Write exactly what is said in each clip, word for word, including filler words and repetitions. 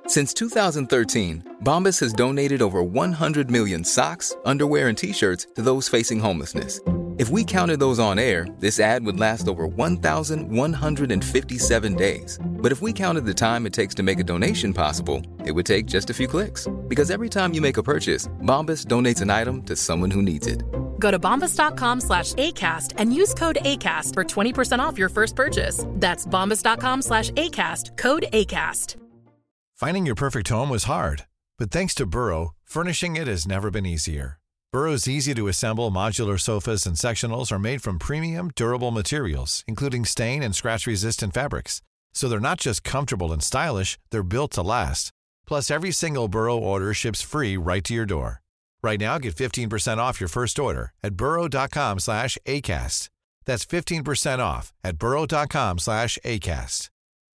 Since two thousand thirteen, Bombas has donated over one hundred million socks, underwear, and T-shirts to those facing homelessness. If we counted those on air, this ad would last over one thousand one hundred fifty-seven days. But if we counted the time it takes to make a donation possible, it would take just a few clicks. Because every time you make a purchase, Bombas donates an item to someone who needs it. Go to bombas.com slash ACAST and use code ACAST for twenty percent off your first purchase. That's bombas.com slash ACAST, code ACAST. Finding your perfect home was hard, but thanks to Burrow, furnishing it has never been easier. Burrow's easy-to-assemble modular sofas and sectionals are made from premium, durable materials, including stain and scratch-resistant fabrics. So they're not just comfortable and stylish, they're built to last. Plus, every single Burrow order ships free right to your door. Right now, get fifteen percent off your first order at burrow.com slash ACAST. That's fifteen percent off at burrow.com slash ACAST.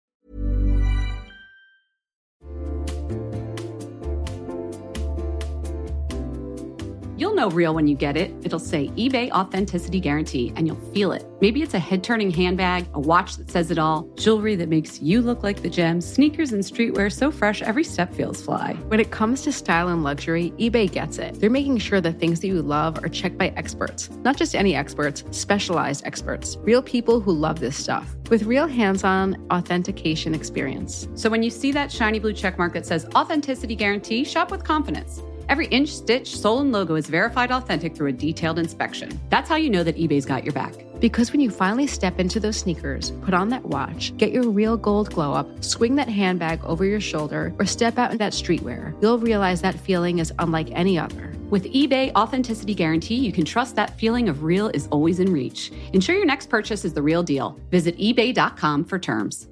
You'll know real when you get it. It'll say eBay Authenticity Guarantee, and you'll feel it. Maybe it's a head-turning handbag, a watch that says it all, jewelry that makes you look like the gem, sneakers and streetwear so fresh every step feels fly. When it comes to style and luxury, eBay gets it. They're making sure the things that you love are checked by experts. Not just any experts, specialized experts. Real people who love this stuff. With real hands-on authentication experience. So when you see that shiny blue checkmark that says Authenticity Guarantee, shop with confidence. Every inch, stitch, sole, and logo is verified authentic through a detailed inspection. That's how you know that eBay's got your back. Because when you finally step into those sneakers, put on that watch, get your real gold glow up, swing that handbag over your shoulder, or step out in that streetwear, you'll realize that feeling is unlike any other. With eBay Authenticity Guarantee, you can trust that feeling of real is always in reach. Ensure your next purchase is the real deal. Visit ebay dot com for terms.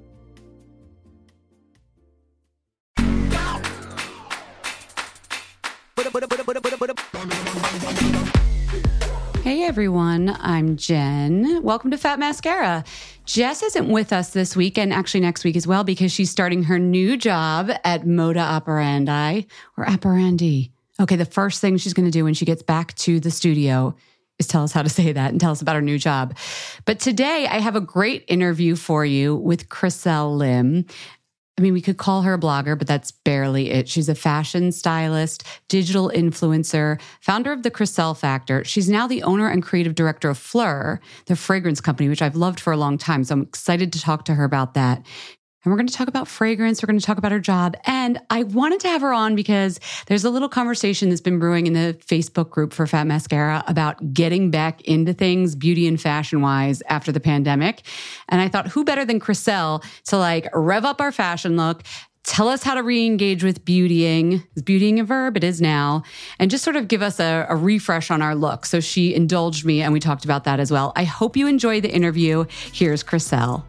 Hey everyone, I'm Jen. Welcome to Fat Mascara. Jess isn't with us this week and actually next week as well because she's starting her new job at Moda Operandi or Operandi. Okay, the first thing she's going to do when she gets back to the studio is tell us how to say that and tell us about her new job. But today I have a great interview for you with Chriselle Lim. I mean, we could call her a blogger, but that's barely it. She's a fashion stylist, digital influencer, founder of the Chriselle Factor. She's now the owner and creative director of Fleur, the fragrance company, which I've loved for a long time. So I'm excited to talk to her about that. And we're going to talk about fragrance. We're going to talk about her job. And I wanted to have her on because there's a little conversation that's been brewing in the Facebook group for Fat Mascara about getting back into things beauty and fashion wise after the pandemic. And I thought, who better than Chriselle to like rev up our fashion look, tell us how to re-engage with beautying. Is beautying a verb? It is now. And just sort of give us a, a refresh on our look. So she indulged me and we talked about that as well. I hope you enjoy the interview. Here's Chriselle.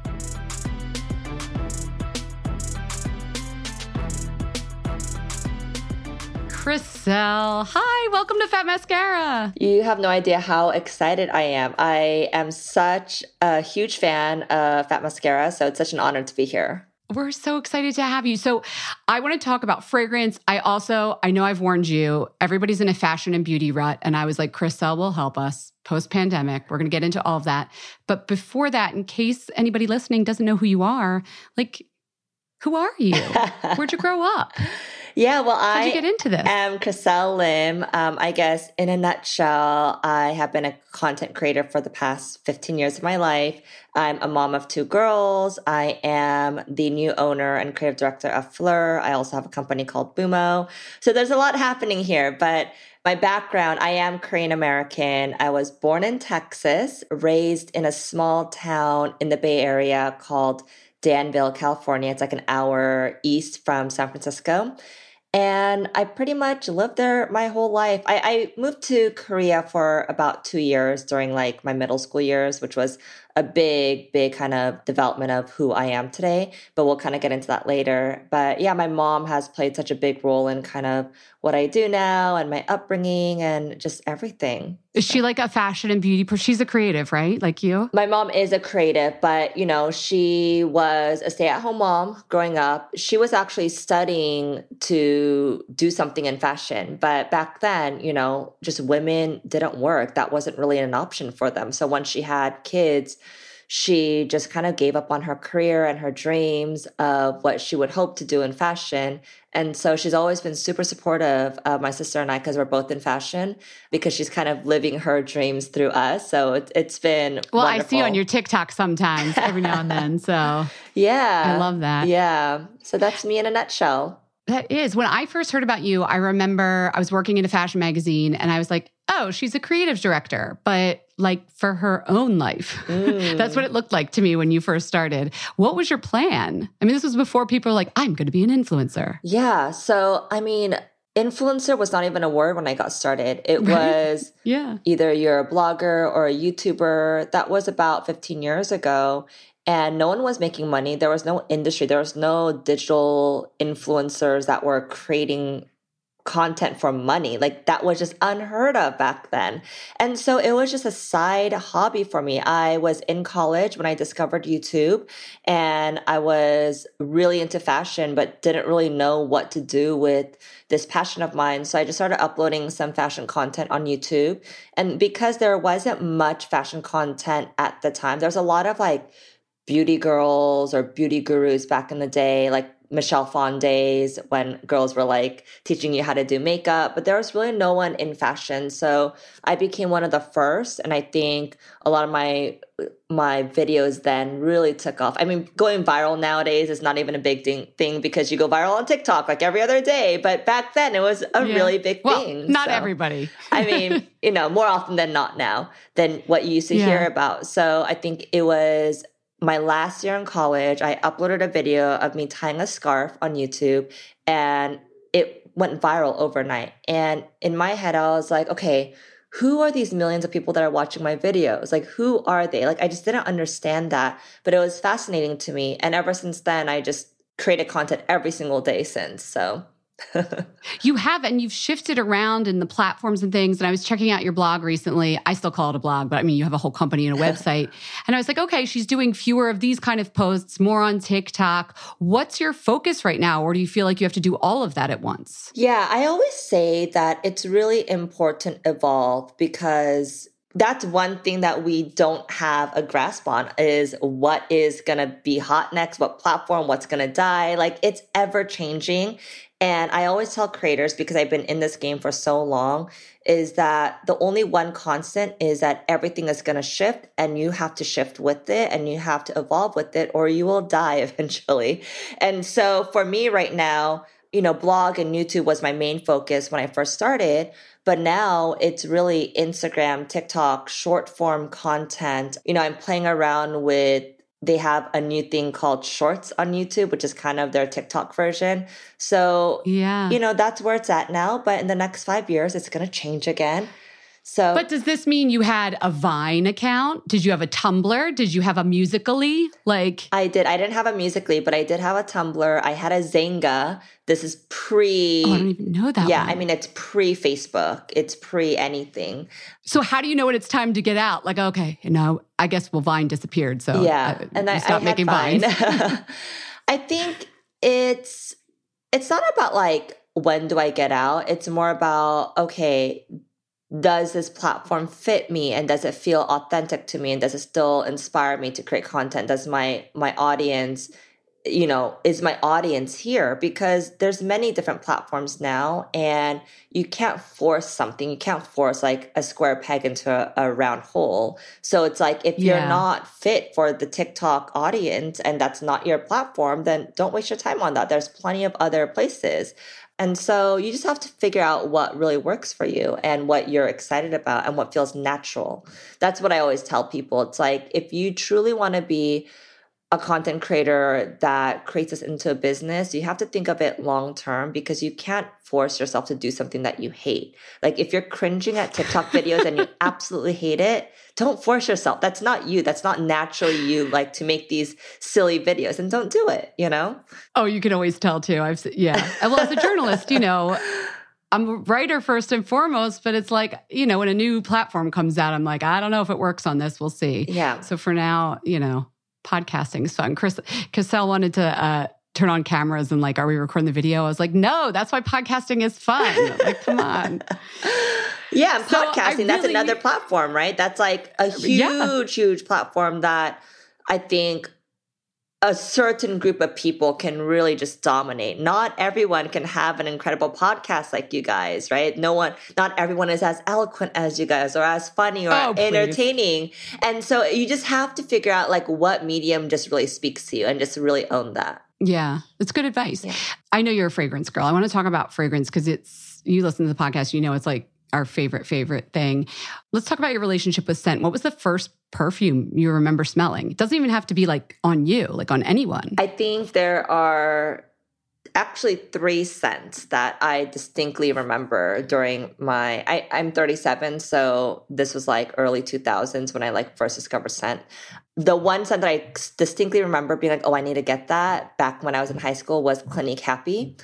Chriselle, hi, welcome to Fat Mascara. You have no idea how excited I am. I am such a huge fan of Fat Mascara, so it's such an honor to be here. We're so excited to have you. So I want to talk about fragrance. I also, I know I've warned you, everybody's in a fashion and beauty rut, and I was like, Chriselle will help us post-pandemic. We're going to get into all of that. But before that, in case anybody listening doesn't know who you are, like, who are you? Where'd you grow up? Yeah, well, How'd I you get into this? am Chriselle Lim. Um, I guess in a nutshell, I have been a content creator for the past fifteen years of my life. I'm a mom of two girls. I am the new owner and creative director of Fleur. I also have a company called Bumo. So there's a lot happening here, but my background, I am Korean American. I was born in Texas, raised in a small town in the Bay Area called Danville, California. It's like an hour east from San Francisco. And I pretty much lived there my whole life. I, I moved to Korea for about two years during like my middle school years, which was a big, big kind of development of who I am today. But we'll kind of get into that later. But yeah, my mom has played such a big role in kind of what I do now and my upbringing and just everything. Is she like a fashion and beauty person? She's a creative, right? Like you? My mom is a creative, but, you know, she was a stay-at-home mom growing up. She was actually studying to do something in fashion. But back then, you know, just women didn't work. That wasn't really an option for them. So when she had kids, she just kind of gave up on her career and her dreams of what she would hope to do in fashion. And so she's always been super supportive of my sister and I because we're both in fashion, because she's kind of living her dreams through us. So it, it's been well, wonderful. I see on your TikTok sometimes every now and then. So yeah, I love that. Yeah. So that's me in a nutshell. That is. When I first heard about you, I remember I was working in a fashion magazine and I was like, oh, she's a creative director, but like for her own life. Mm. That's what it looked like to me when you first started. What was your plan? I mean, this was before people were like, I'm going to be an influencer. Yeah. So, I mean, influencer was not even a word when I got started. It right? was yeah. either you're a blogger or a YouTuber. That was about fifteen years ago. And no one was making money. There was no industry. There was no digital influencers that were creating content for money. Like that was just unheard of back then. And so it was just a side hobby for me. I was in college when I discovered YouTube, and I was really into fashion, but didn't really know what to do with this passion of mine. So I just started uploading some fashion content on YouTube. And because there wasn't much fashion content at the time, there was a lot of like beauty girls or beauty gurus back in the day, like Michelle Phan days when girls were like teaching you how to do makeup, but there was really no one in fashion. So I became one of the first. And I think a lot of my my videos then really took off. I mean, going viral nowadays is not even a big thing, thing because you go viral on TikTok like every other day. But back then it was a yeah. really big well, thing. Not so, everybody. I mean, you know, more often than not now than what you used to yeah. hear about. So I think it was my last year in college, I uploaded a video of me tying a scarf on YouTube, and it went viral overnight. And in my head, I was like, okay, who are these millions of people that are watching my videos? Like, who are they? Like, I just didn't understand that, but it was fascinating to me. And ever since then, I just created content every single day since. So you have, and you've shifted around in the platforms and things. And I was checking out your blog recently. I still call it a blog, but I mean, you have a whole company and a website. And I was like, okay, she's doing fewer of these kind of posts, more on TikTok. What's your focus right now? Or do you feel like you have to do all of that at once? Yeah, I always say that it's really important to evolve, because that's one thing that we don't have a grasp on is what is going to be hot next, what platform, what's going to die. Like, it's ever changing. And I always tell creators, because I've been in this game for so long, is that the only one constant is that everything is going to shift, and you have to shift with it, and you have to evolve with it, or you will die eventually. And so for me right now, you know, blog and YouTube was my main focus when I first started. But now it's really Instagram, TikTok, short form content. You know, I'm playing around with, they have a new thing called Shorts on YouTube, which is kind of their TikTok version. So, yeah, you know, that's where it's at now. But in the next five years, it's going to change again. So, but does this mean you had a Vine account? Did you have a Tumblr? Did you have a Musical.ly? Like I did. I didn't have a Musical.ly, but I did have a Tumblr. I had a Zynga. This is pre. Oh, I don't even know that. Yeah, one. I mean, it's pre Facebook. It's pre anything. So how do you know when it's time to get out? Like, okay, you know, I guess well, Vine disappeared. So yeah, I, and I stopped I making Vine. Vines. I think it's it's not about like when do I get out. It's more about, okay, does this platform fit me, and does it feel authentic to me, and does it still inspire me to create content? Does my my audience, you know, is my audience here? Because there's many different platforms now, and you can't force something. You can't force like a square peg into a, a round hole. So it's like, if you're yeah. not fit for the TikTok audience and that's not your platform, then don't waste your time on that. There's plenty of other places. And so you just have to figure out what really works for you and what you're excited about and what feels natural. That's what I always tell people. It's like, if you truly want to be a content creator that creates this into a business, you have to think of it long term, because you can't force yourself to do something that you hate. Like, if you're cringing at TikTok videos and you absolutely hate it, don't force yourself. That's not you. That's not naturally you, like to make these silly videos, and don't do it, you know? Oh, you can always tell too. I've yeah. Well, as a journalist, you know, I'm a writer first and foremost, but it's like, you know, when a new platform comes out, I'm like, I don't know if it works on this. We'll see. Yeah. So for now, you know, podcasting is fun. Chris, Cassell wanted to uh, turn on cameras and like, are we recording the video? I was like, no, that's why podcasting is fun. Like, come on. Yeah, and So podcasting, really, that's another platform, right? That's like a huge, yeah. huge platform that I think a certain group of people can really just dominate. Not everyone can have an incredible podcast like you guys, right? No one, not everyone is as eloquent as you guys or as funny or Oh, entertaining. And so you just have to figure out like what medium just really speaks to you and just really own that. Yeah, it's good advice. Yeah. I know you're a fragrance girl. I want to talk about fragrance because it's, you listen to the podcast, you know, it's like our favorite, favorite thing. Let's talk about your relationship with scent. What was the first perfume you remember smelling? It doesn't even have to be like on you, like on anyone. I think there are actually three scents that I distinctly remember during my, I, I'm thirty-seven, so this was like early two thousands when I like first discovered scent. The one scent that I distinctly remember being like, oh, I need to get that back when I was in high school was Clinique Happy.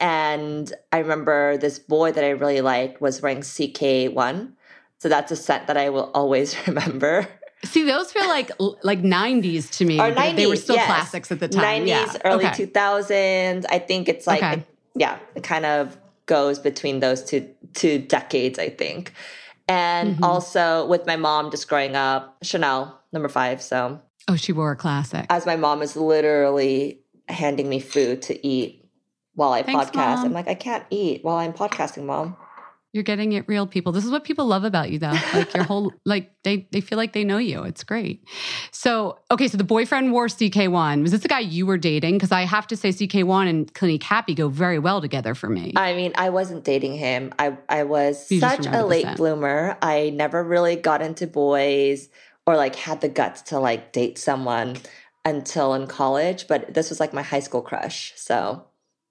And I remember this boy that I really liked was wearing C K one. So that's a scent that I will always remember. See, those feel like like nineties to me. Or nineties, they were still yes. classics at the time. nineties, Yeah. early Okay. two thousands. I think it's like, Okay. it, yeah, it kind of goes between those two two decades, I think. And Mhm. also with my mom just growing up, Chanel, number five. So Oh, she wore a classic. as my mom is literally handing me food to eat while I Thanks, podcast, Mom. I'm like, I can't eat while I'm podcasting, Mom. You're getting it real, people. This is what people love about you, though. Like your whole, like they they feel like they know you. It's great. So, okay, so the boyfriend wore C K one. Was this the guy you were dating? Because I have to say C K one and Clinique Happy go very well together for me. I mean, I wasn't dating him. I, I was You just such remember a the late scent. bloomer. I never really got into boys or like had the guts to like date someone until in college. But this was like my high school crush. So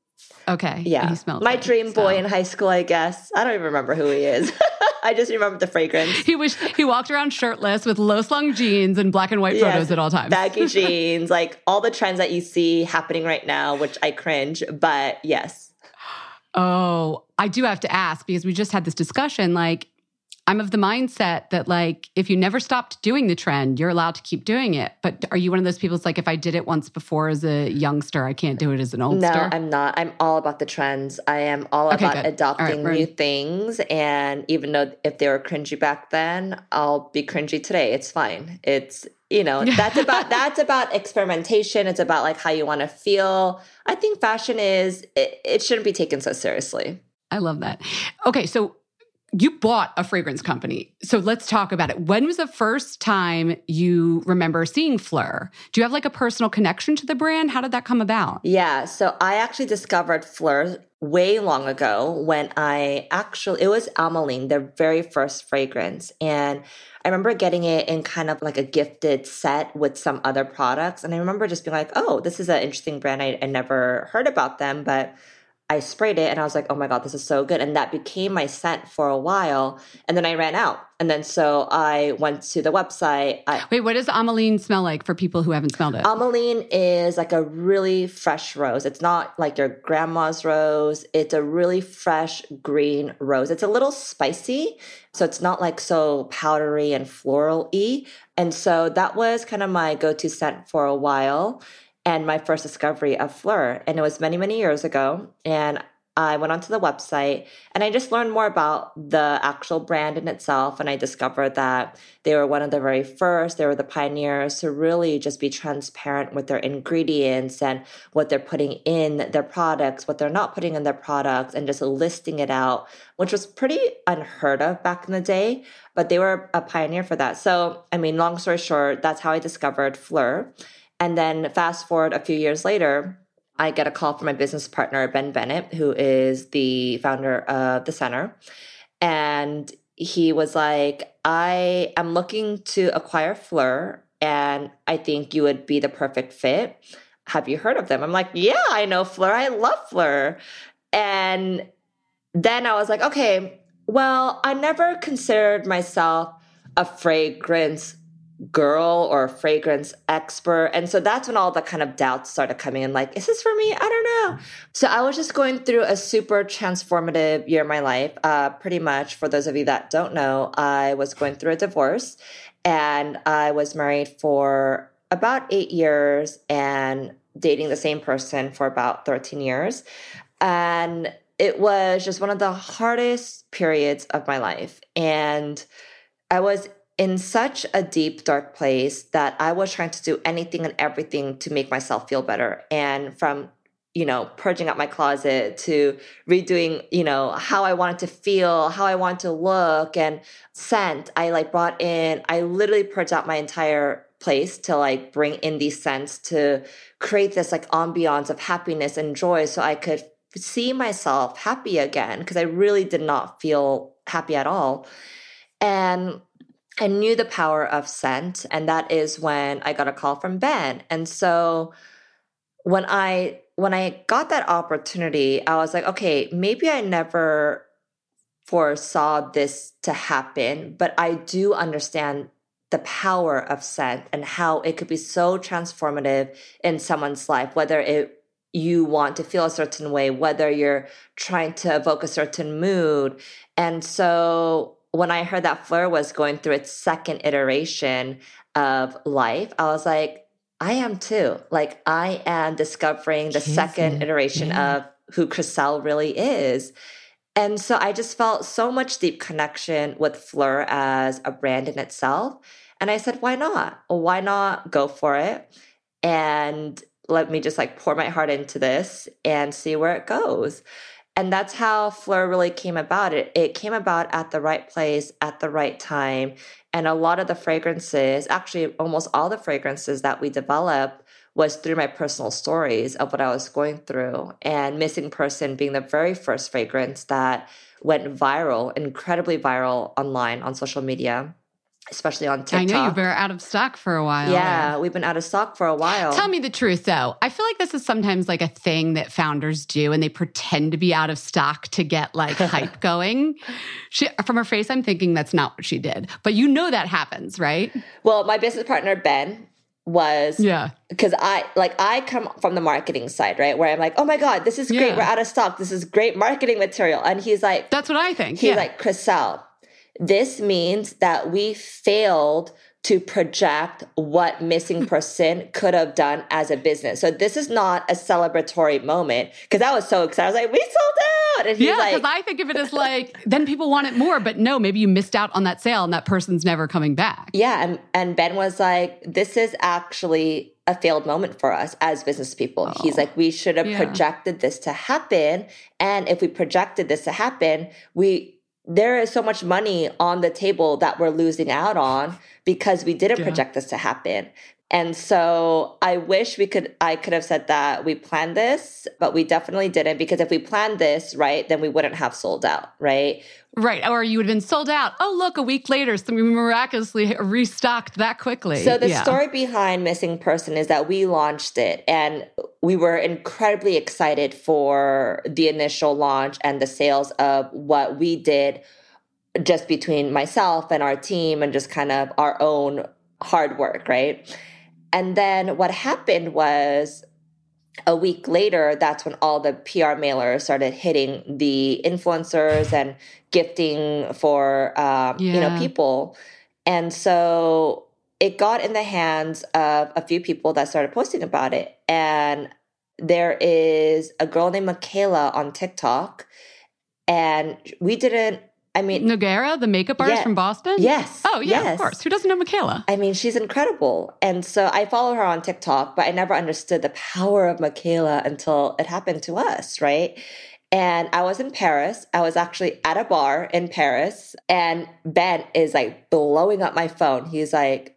Okay. yeah, He smelled my good, dream boy so. in high school, I guess. I don't even remember who he is. I just remember the fragrance. He was he walked around shirtless with low slung jeans and black and white Yes, photos at all times. baggy jeans, like all the trends that you see happening right now, which I cringe. But yes. Oh, I do have to ask because we just had this discussion. Like, I'm of the mindset that, like, if you never stopped doing the trend, you're allowed to keep doing it. But are you one of those people that's like, if I did it once before as a youngster, I can't do it as an oldster? No, I'm not. I'm all about the trends. I am all Okay, about good. All adopting right, new we're- things. And even though if they were cringy back then, I'll be cringy today. It's fine. It's, you know, that's about that's about experimentation. It's about like how you want to feel. I think fashion is it, it shouldn't be taken so seriously. I love that. Okay, so you bought a fragrance company. So let's talk about it. When was the first time you remember seeing Fleur? Do you have like a personal connection to the brand? How did that come about? Yeah, so I actually discovered Fleur way long ago when I actually, it was Ameline, their very first fragrance. And I remember getting it in kind of like a gifted set with some other products. And I remember just being like, oh, this is an interesting brand. I, I never heard about them, but I sprayed it and I was like, oh my God, this is so good. And that became my scent for a while. And then I ran out. And then so I went to the website. I, Wait, what does Ameline smell like for people who haven't smelled it? Ameline is like a really fresh rose. It's not like your grandma's rose. It's a really fresh green rose. It's a little spicy. So it's not like so powdery and floral-y. And so that was kind of my go-to scent for a while. And my first discovery of Fleur. And it was many, many years ago. And I went onto the website and I just learned more about the actual brand in itself. And I discovered that they were one of the very first, they were the pioneers to really just be transparent with their ingredients and what they're putting in their products, what they're not putting in their products, and just listing it out, which was pretty unheard of back in the day. But they were a pioneer for that. So, I mean, long story short, that's how I discovered Fleur. And then fast forward a few years later, I get a call from my business partner, Ben Bennett, who is the founder of The Center. And he was like, I am looking to acquire Fleur, and I think you would be the perfect fit. Have you heard of them? I'm like, yeah, I know Fleur. I love Fleur. And then I was like, okay, well, I never considered myself a fragrance girl or a fragrance expert. And so that's when all the kind of doubts started coming in, like, is this for me? I don't know. So I was just going through a super transformative year of my life. Uh, pretty much, for those of you that don't know, I was going through a divorce and I was married for about eight years and dating the same person for about thirteen years. And it was just one of the hardest periods of my life. And I was in such a deep, dark place that I was trying to do anything and everything to make myself feel better. And from, you know, purging out my closet to redoing, you know, how I wanted to feel, how I wanted to look, and scent. I like brought in, I literally purged out my entire place to like bring in these scents to create this like ambiance of happiness and joy so I could see myself happy again, because I really did not feel happy at all. And I knew the power of scent, and that is when I got a call from Ben. And so when I when I got that opportunity, I was like, okay, maybe I never foresaw this to happen, but I do understand the power of scent and how it could be so transformative in someone's life, whether it you want to feel a certain way, whether you're trying to evoke a certain mood. And so when I heard that Fleur was going through its second iteration of life, I was like, I am too. Like, I am discovering the second iteration yeah. of who Chriselle really is. And so I just felt so much deep connection with Fleur as a brand in itself. And I said, why not? Why not go for it? And let me just like pour my heart into this and see where it goes. And that's how Fleur really came about. It It came about at the right place, at the right time. And a lot of the fragrances, actually almost all the fragrances that we developed was through my personal stories of what I was going through. And Missing Person being the very first fragrance that went viral, incredibly viral online on social media, especially on TikTok. I know you've been out of stock for a while. Yeah, we've been out of stock for a while. Tell me the truth, though. I feel like this is sometimes like a thing that founders do, and they pretend to be out of stock to get like hype going. She, from her face, I'm thinking that's not what she did. But you know that happens, right? Well, my business partner, Ben, was, yeah, because I like I come from the marketing side, right? Where I'm like, oh my God, this is great. Yeah. We're out of stock. This is great marketing material. And he's like, that's what I think. He's yeah. like, Chriselle, this means that we failed to project what Missing Person could have done as a business. So this is not a celebratory moment, because I was so excited. I was like, we sold out. And he's yeah, like, because I think of it as like, then people want it more. But no, maybe you missed out on that sale and that person's never coming back. Yeah. And, and Ben was like, this is actually a failed moment for us as business people. Oh, he's like, we should have yeah. projected this to happen. And if we projected this to happen, we... there is so much money on the table that we're losing out on because we didn't yeah. project this to happen. And so I wish we could, I could have said that we planned this, but we definitely didn't, because if we planned this, right, then we wouldn't have sold out, right? Right. Or you would have been sold out. Oh, look, a week later, we miraculously restocked that quickly. So the yeah. story behind Missing Person is that we launched it and we were incredibly excited for the initial launch and the sales of what we did just between myself and our team and just kind of our own hard work, right? And then what happened was a week later, that's when all the P R mailers started hitting the influencers and gifting for, um, yeah. you know, people. And so it got in the hands of a few people that started posting about it. And there is a girl named Michaela on TikTok, and we didn't, I mean... Noguera, the makeup artist yeah, from Boston? Yes. Oh, yeah, yes. of course. Who doesn't know Michaela? I mean, she's incredible. And so I follow her on TikTok, but I never understood the power of Michaela until it happened to us, right? And I was in Paris. I was actually at a bar in Paris, and Ben is like blowing up my phone. He's like,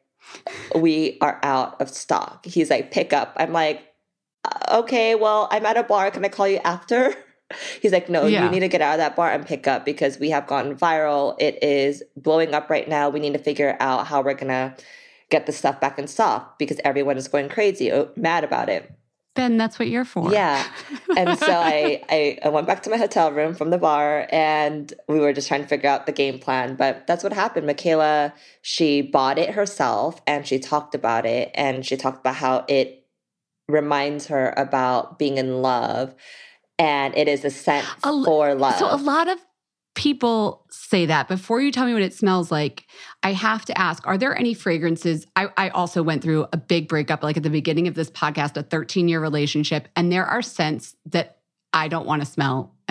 we are out of stock. He's like, pick up. I'm like, okay, well, I'm at a bar. Can I call you after? He's like, no, yeah. you need to get out of that bar and pick up, because we have gone viral. It is blowing up right now. We need to figure out how we're going to get the stuff back in stock, because everyone is going crazy, mad about it. Ben, that's what you're for. Yeah. And so I, I, I went back to my hotel room from the bar, and we were just trying to figure out the game plan. But that's what happened. Michaela, she bought it herself, and she talked about it. And she talked about how it reminds her about being in love. And it is a scent a, for love. So a lot of people say that. Before you tell me what it smells like, I have to ask, are there any fragrances? I, I also went through a big breakup, like at the beginning of this podcast, a thirteen-year relationship. And there are scents that I don't want to smell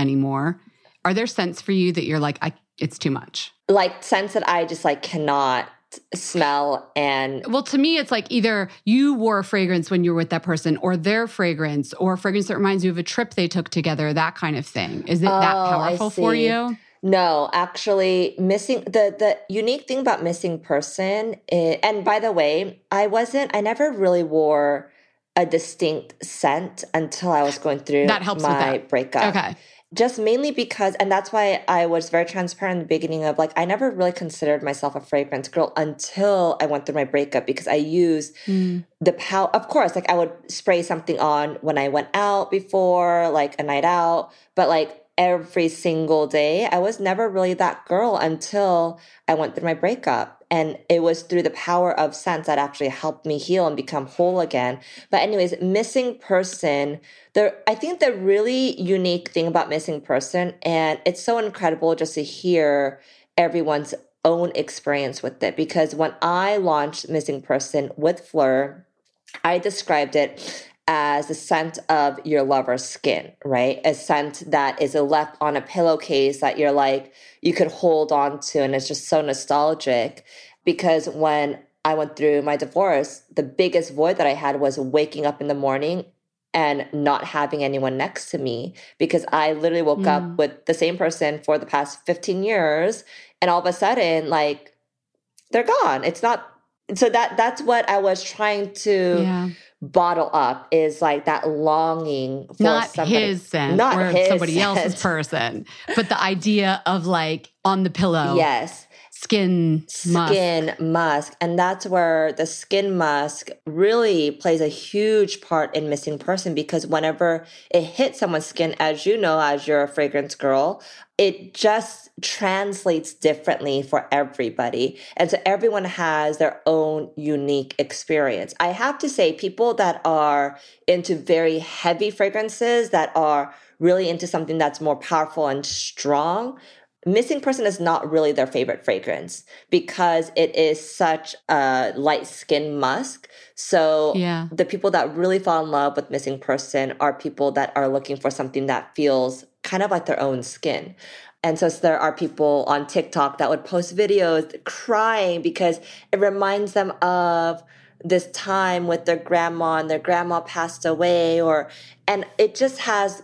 anymore. Are there scents for you that you're like, I, it's too much? Like scents that I just like cannot smell. And well, to me, it's like either you wore a fragrance when you were with that person, or their fragrance, or a fragrance that reminds you of a trip they took together, that kind of thing. Is it oh, that powerful for you? No, actually, missing the the unique thing about Missing Person is, and by the way, I wasn't, I never really wore a distinct scent until I was going through that helps my with that. breakup. Okay. Just mainly because, and that's why I was very transparent in the beginning of like, I never really considered myself a fragrance girl until I went through my breakup, because I used mm. the power, of course, like I would spray something on when I went out before, like a night out, but like every single day, I was never really that girl until I went through my breakup. And it was through the power of scents that actually helped me heal and become whole again. But anyways, Missing Person, there, I think the really unique thing about Missing Person, and it's so incredible just to hear everyone's own experience with it, because when I launched Missing Person with Fleur, I described it as the scent of your lover's skin, right? A scent that is left on a pillowcase that you're like, you could hold on to, and it's just so nostalgic. Because when I went through my divorce, the biggest void that I had was waking up in the morning and not having anyone next to me, because I literally woke mm. up with the same person for the past fifteen years, and all of a sudden, like, they're gone. It's not, so that that's what I was trying to yeah. bottle up, is like that longing for not somebody. his scent not or his somebody scent. else's person, but the idea of like on the pillow. Yes. Skin musk. Skin musk. And that's where the skin musk really plays a huge part in Missing Person, because whenever it hits someone's skin, as you know, as you're a fragrance girl, it just translates differently for everybody. And so everyone has their own unique experience. I have to say, people that are into very heavy fragrances, that are really into something that's more powerful and strong, Missing Person is not really their favorite fragrance, because it is such a light skin musk. So yeah. the people that really fall in love with Missing Person are people that are looking for something that feels kind of like their own skin. And so there are people on TikTok that would post videos crying because it reminds them of this time with their grandma and their grandma passed away, or, and it just has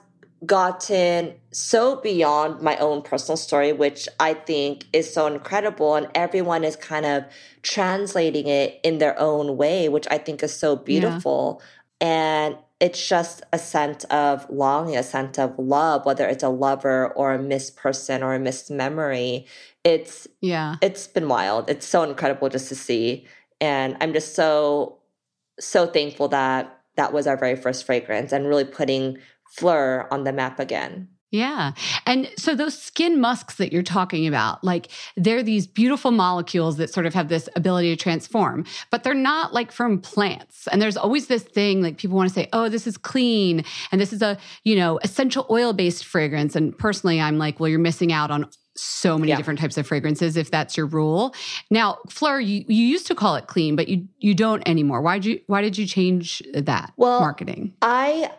gotten so beyond my own personal story, which I think is so incredible. And everyone is kind of translating it in their own way, which I think is so beautiful. Yeah. And it's just a scent of longing, a scent of love, whether it's a lover or a missed person or a missed memory. It's, yeah, it's been wild. It's so incredible just to see. And I'm just so, so thankful that that was our very first fragrance, and really putting Fleur on the map again. Yeah. And so those skin musks that you're talking about, like they're these beautiful molecules that sort of have this ability to transform, but they're not like from plants. And there's always this thing like people want to say, oh, this is clean. And this is a, you know, essential oil-based fragrance. And personally, I'm like, well, you're missing out on so many yeah. different types of fragrances if that's your rule. Now, Fleur, you, you used to call it clean, but you you don't anymore. Why did you why did you change that well, marketing? I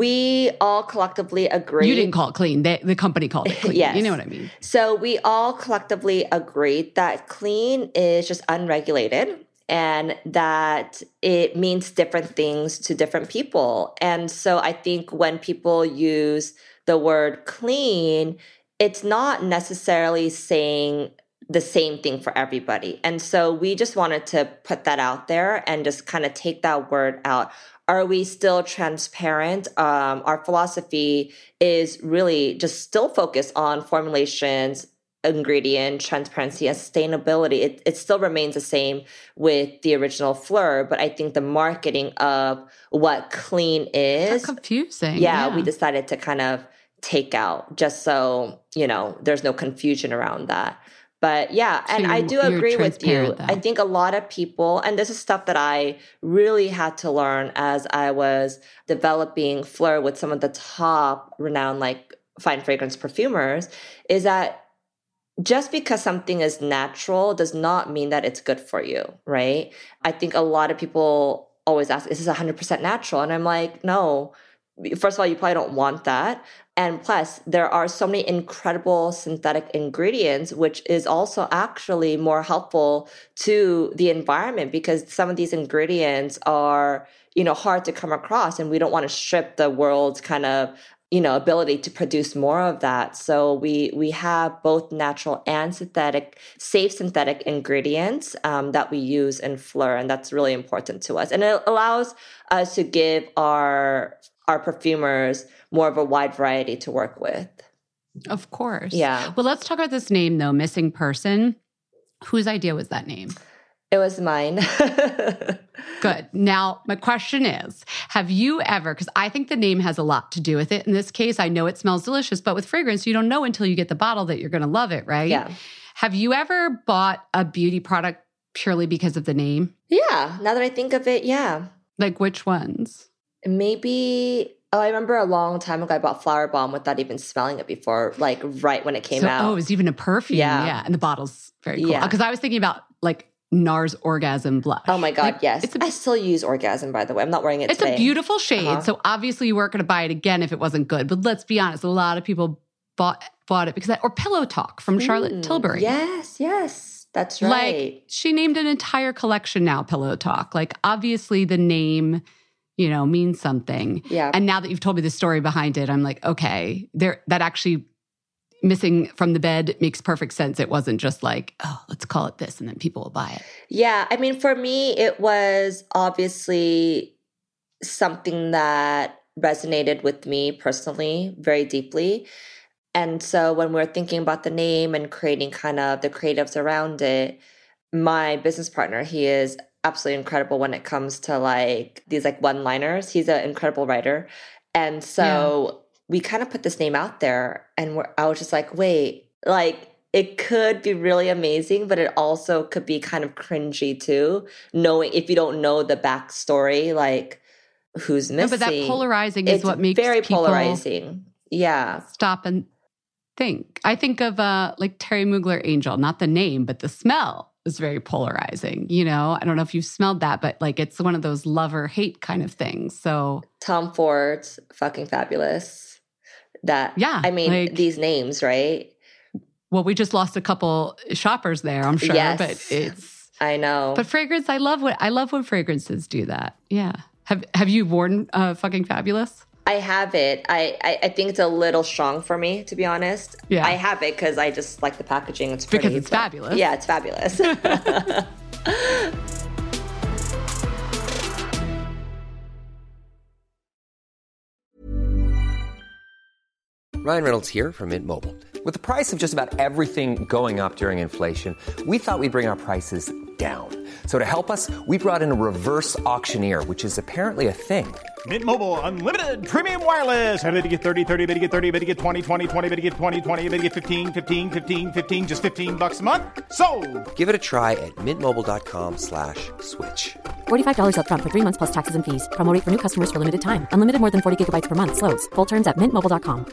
We all collectively agreed. You didn't call it clean. They, the company called it clean. Yes. You know what I mean? So we all collectively agreed that clean is just unregulated, and that it means different things to different people. And so I think when people use the word clean, it's not necessarily saying the same thing for everybody. And so we just wanted to put that out there and just kind of take that word out. Are we still transparent? Um, our philosophy is really just still focused on formulations, ingredient, transparency, and sustainability. It, it still remains the same with the original Fleur, but I think the marketing of what clean is— That's confusing. Yeah, yeah, we decided to kind of take out, just so, you know, there's no confusion around that. But yeah, so and I do agree with you. Though. I think a lot of people, and this is stuff that I really had to learn as I was developing Fleur with some of the top renowned like fine fragrance perfumers, is that just because something is natural does not mean that it's good for you, right? I think a lot of people always ask, is this one hundred percent natural? And I'm like, no, first of all, you probably don't want that. And plus, there are so many incredible synthetic ingredients, which is also actually more helpful to the environment because some of these ingredients are, you know, hard to come across, and we don't want to strip the world's kind of, you know, ability to produce more of that. So we we have both natural and synthetic, safe synthetic ingredients um, that we use in Fleur, and that's really important to us. And it allows us to give our our perfumers more of a wide variety to work with. Of course. Yeah. Well, let's talk about this name, though, Missing Person. Whose idea was that name? It was mine. Good. Now, my question is, have you ever, because I think the name has a lot to do with it. In this case, I know it smells delicious, but with fragrance, you don't know until you get the bottle that you're going to love it, right? Yeah. Have you ever bought a beauty product purely because of the name? Yeah. Now that I think of it, yeah. Like which ones? Maybe, oh, I remember a long time ago I bought Flower Bomb without even smelling it before, like right when it came so, out. Oh, it was even a perfume. Yeah. Yeah. And the bottle's very cool. Yeah. Because I was thinking about like NARS Orgasm Blush. Oh my God, like, yes. It's a, I still use Orgasm, by the way. I'm not wearing it It's today. a beautiful shade. Uh-huh. So obviously you weren't going to buy it again if it wasn't good. But let's be honest, a lot of people bought bought it because that, or Pillow Talk from Charlotte Mm, Tilbury. Yes, yes. That's right. Like she named an entire collection now, Pillow Talk. Like obviously the name, you know, means something. Yeah. And now that you've told me the story behind it, I'm like, okay, there that actually missing from the bed makes perfect sense. It wasn't just like, oh, let's call it this and then people will buy it. Yeah. I mean, for me, it was obviously something that resonated with me personally very deeply. And so when we're thinking about the name and creating kind of the creatives around it, my business partner, he is absolutely incredible when it comes to like these like one-liners. He's an incredible writer. And so yeah. we kind of put this name out there and we're, I was just like, wait, like it could be really amazing, but it also could be kind of cringy too, knowing if you don't know the backstory, like who's missing. No, but that polarizing is it's what makes very people polarizing. Yeah. Stop and think. I think of uh, like Terry Mugler Angel, not the name, but the smell is very polarizing. You know, I don't know if you've smelled that, but like it's one of those love or hate kind of things. So Tom Ford's fucking fabulous. That, yeah, I mean, like, these names, right? Well, we just lost a couple shoppers there, I'm sure, yes, but it's, I know. But fragrance, I love what, I love when fragrances do that. Yeah. Have, have you worn uh, fucking fabulous? I have it. I, I, I think it's a little strong for me, to be honest. Yeah. I have it because I just like the packaging. It's pretty. Because it's but, fabulous. Yeah, it's fabulous. Ryan Reynolds here from Mint Mobile. With the price of just about everything going up during inflation, we thought we'd bring our prices down. So to help us, we brought in a reverse auctioneer, which is apparently a thing. Mint Mobile Unlimited Premium Wireless. How to get thirty, thirty, bit to get thirty, bit to get twenty, twenty, twenty, bit to get twenty, twenty, bit to get fifteen, fifteen, fifteen, fifteen, just fifteen bucks a month? Sold! Give it a try at mintmobile.com slash switch. forty-five dollars up front for three months plus taxes and fees. Promo rate for new customers for limited time. Unlimited more than forty gigabytes per month. Slows full terms at mint mobile dot com.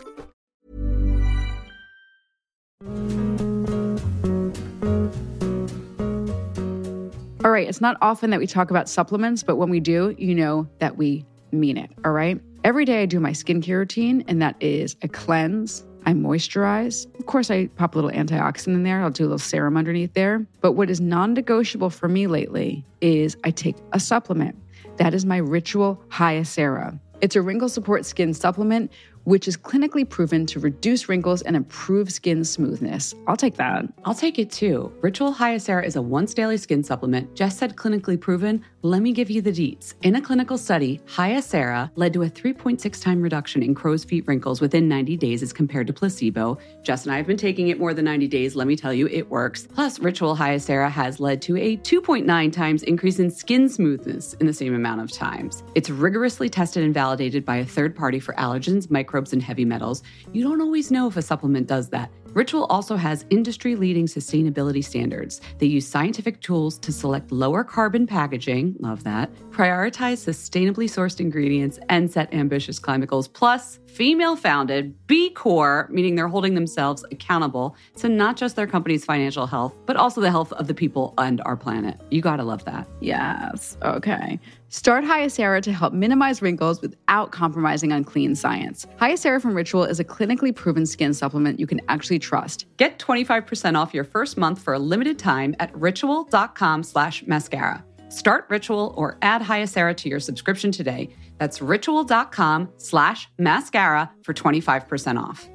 All right, it's not often that we talk about supplements, but when we do, you know that we mean it, all right? Every day I do my skincare routine, and that is a cleanse, I moisturize. Of course, I pop a little antioxidant in there. I'll do a little serum underneath there. But what is non-negotiable for me lately is I take a supplement. That is my Ritual Hyacera. It's a wrinkle support skin supplement, which is clinically proven to reduce wrinkles and improve skin smoothness. I'll take that. I'll take it too. Ritual Hyacera is a once daily skin supplement. Jess said clinically proven. Let me give you the deets. In a clinical study, Hyacera led to a three point six time reduction in crow's feet wrinkles within ninety days as compared to placebo. Jess and I have been taking it more than ninety days. Let me tell you, it works. Plus, Ritual Hyacera has led to a two point nine times increase in skin smoothness in the same amount of times. It's rigorously tested and validated by a third party for allergens, microbes, and heavy metals. You don't always know if a supplement does that. Ritual also has industry-leading sustainability standards. They use scientific tools to select lower carbon packaging, love that, prioritize sustainably sourced ingredients, and set ambitious climate goals. Plus, female-founded, B Corp, meaning they're holding themselves accountable to not just their company's financial health, but also the health of the people and our planet. You gotta love that. Yes. Okay. Start Hyacera to help minimize wrinkles without compromising on clean science. Hyacera from Ritual is a clinically proven skin supplement you can actually trust. Get twenty-five percent off your first month for a limited time at ritual.com slash mascara. Start Ritual or add Hyacera to your subscription today. That's ritual.com slash mascara for twenty-five percent off.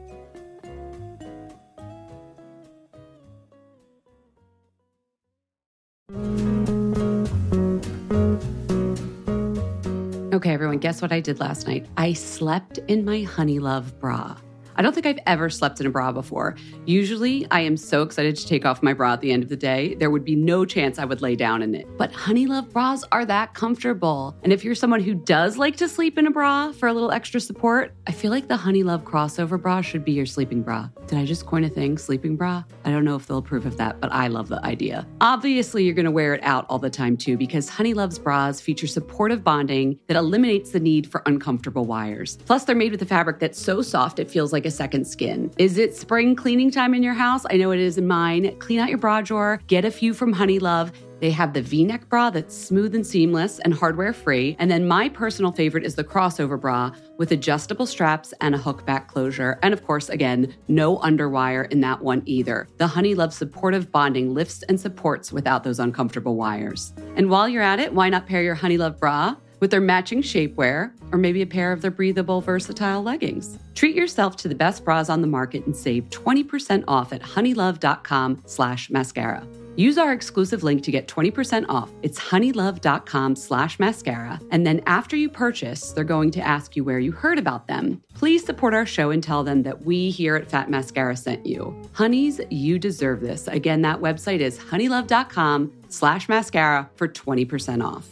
Okay, everyone, guess what I did last night? I slept in my Honeylove bra. I don't think I've ever slept in a bra before. Usually, I am so excited to take off my bra at the end of the day, there would be no chance I would lay down in it. But Honeylove bras are that comfortable. And if you're someone who does like to sleep in a bra for a little extra support, I feel like the Honeylove crossover bra should be your sleeping bra. Did I just coin a thing, sleeping bra? I don't know if they'll approve of that, but I love the idea. Obviously, you're gonna wear it out all the time too, because Honeylove's bras feature supportive bonding that eliminates the need for uncomfortable wires. Plus, they're made with a fabric that's so soft it feels like a second skin. Is it spring cleaning time in your house? I know it is in mine. Clean out your bra drawer, get a few from Honeylove. They have the V-neck bra that's smooth and seamless and hardware-free. And then my personal favorite is the crossover bra with adjustable straps and a hook back closure. And of course, again, no underwire in that one either. The Honeylove supportive bonding lifts and supports without those uncomfortable wires. And while you're at it, why not pair your Honeylove bra with their matching shapewear, or maybe a pair of their breathable, versatile leggings? Treat yourself to the best bras on the market and save twenty percent off at honeylove.com slash mascara. Use our exclusive link to get twenty percent off. It's honeylove.com slash mascara. And then after you purchase, they're going to ask you where you heard about them. Please support our show and tell them that we here at Fat Mascara sent you. Honeys, you deserve this. Again, that website is honeylove.com slash mascara for twenty percent off.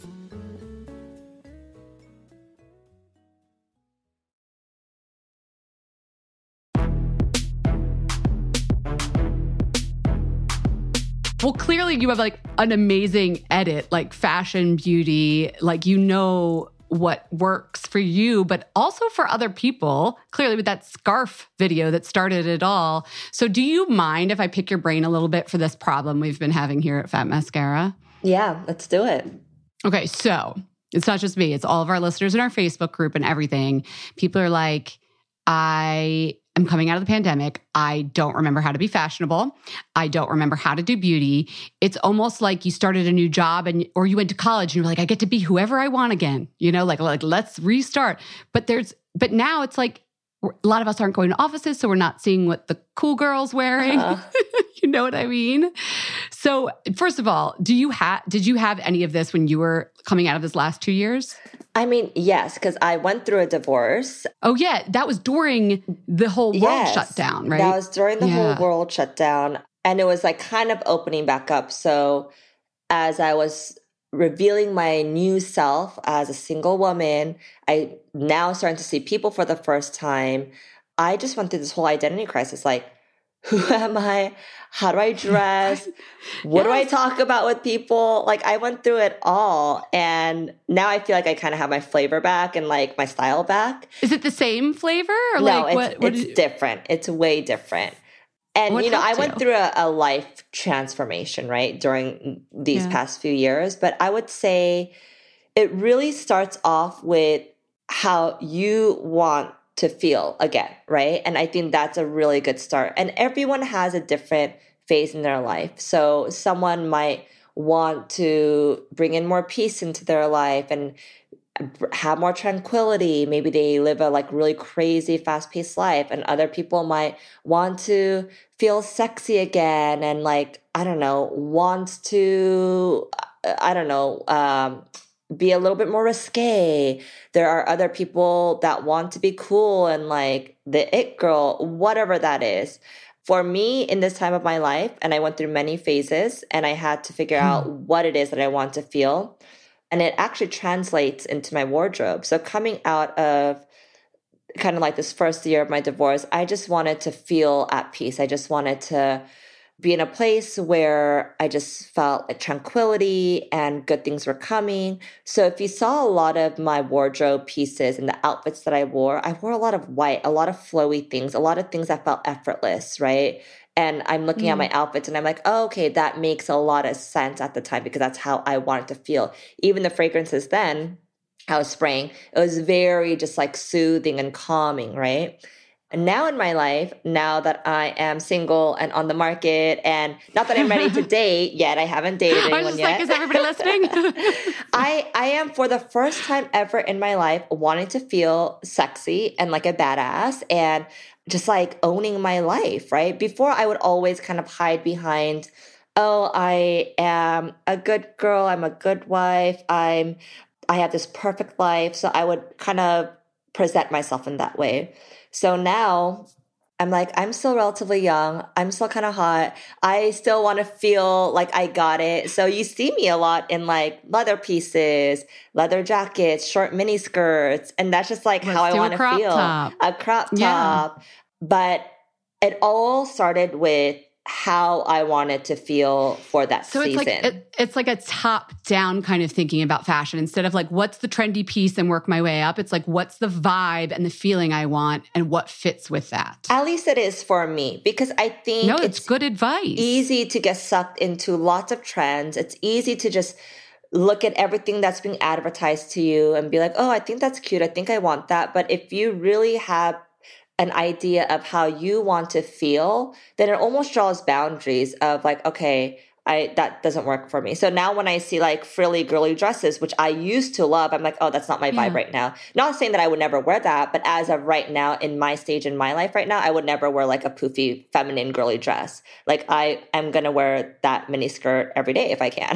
Well, clearly you have like an amazing edit, like fashion, beauty, like you know what works for you, but also for other people, clearly with that scarf video that started it all. So do you mind if I pick your brain a little bit for this problem we've been having here at Fat Mascara? Yeah, let's do it. Okay, so it's not just me, it's all of our listeners in our Facebook group and everything. People are like, I am coming out of the pandemic. I don't remember how to be fashionable. I don't remember how to do beauty. It's almost like you started a new job and or you went to college and you're like, I get to be whoever I want again. You know, like, like let's restart. But there's, but now it's like a lot of us aren't going to offices, so we're not seeing what the cool girl's wearing. Uh. You know what I mean? So first of all, do you have, did you have any of this when you were coming out of this last two years? I mean, yes, because I went through a divorce. Oh, yeah. That was during the whole world yes, shutdown, right? That was during the yeah. whole world shutdown. And it was like kind of opening back up. So as I was revealing my new self as a single woman, I now starting to see people for the first time. I just went through this whole identity crisis. Like, who am I? How do I dress? What yes. do I talk about with people? Like, I went through it all. And now I feel like I kind of have my flavor back and like my style back. Is it the same flavor? Or no, like, it's, what, what it's you... different. It's way different. And, what you know, I you? went through a, a life transformation, right, during these yeah. past few years. But I would say it really starts off with how you want to feel again, right? And I think that's a really good start. And everyone has a different phase in their life. So someone might want to bring in more peace into their life and have more tranquility. Maybe they live a like really crazy fast-paced life, and other people might want to feel sexy again and like, I don't know, wants to, I don't know, um, be a little bit more risque. There are other people that want to be cool and like the it girl, whatever that is. For me, in this time of my life, and I went through many phases, and I had to figure hmm. out what it is that I want to feel. And it actually translates into my wardrobe. So coming out of kind of like this first year of my divorce, I just wanted to feel at peace. I just wanted to be in a place where I just felt like tranquility and good things were coming. So if you saw a lot of my wardrobe pieces and the outfits that I wore, I wore a lot of white, a lot of flowy things, a lot of things that felt effortless, right? And I'm looking mm. at my outfits and I'm like, oh, okay, that makes a lot of sense at the time because that's how I wanted to feel. Even the fragrances then I was spraying, it was very just like soothing and calming, right? And now in my life, now that I am single and on the market, and not that I'm ready to date yet, I haven't dated anyone I was just yet. like, is everybody listening? I, I am, for the first time ever in my life, wanting to feel sexy and like a badass and just like owning my life, right? Before I would always kind of hide behind, oh, I am a good girl, I'm a good wife, I'm, I have this perfect life. So I would kind of present myself in that way. So now I'm like, I'm still relatively young. I'm still kind of hot. I still want to feel like I got it. So you see me a lot in like leather pieces, leather jackets, short mini skirts. And that's just like Let's how I do want a to crop feel. top. A crop top. Yeah. But it all started with how I wanted to feel for that so season. it's like it, it's like a top-down kind of thinking about fashion. Instead of like, what's the trendy piece and work my way up, it's like, what's the vibe and the feeling I want and what fits with that. At least it is for me, because I think no, it's, it's good advice. Easy to get sucked into lots of trends. It's easy to just look at everything that's being advertised to you and be like, oh, I think that's cute. I think I want that. But if you really have an idea of how you want to feel, then it almost draws boundaries of like, okay, I that doesn't work for me. So now when I see like frilly girly dresses, which I used to love, I'm like, oh, that's not my vibe yeah. right now. Not saying that I would never wear that, but as of right now, in my stage in my life right now, I would never wear like a poofy feminine girly dress. Like I am going to wear that mini skirt every day if I can.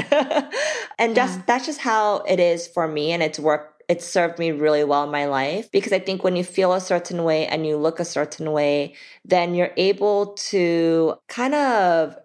And that's, yeah. that's just how it is for me. And it's worked. It's served me really well in my life, because I think when you feel a certain way and you look a certain way, then you're able to kind of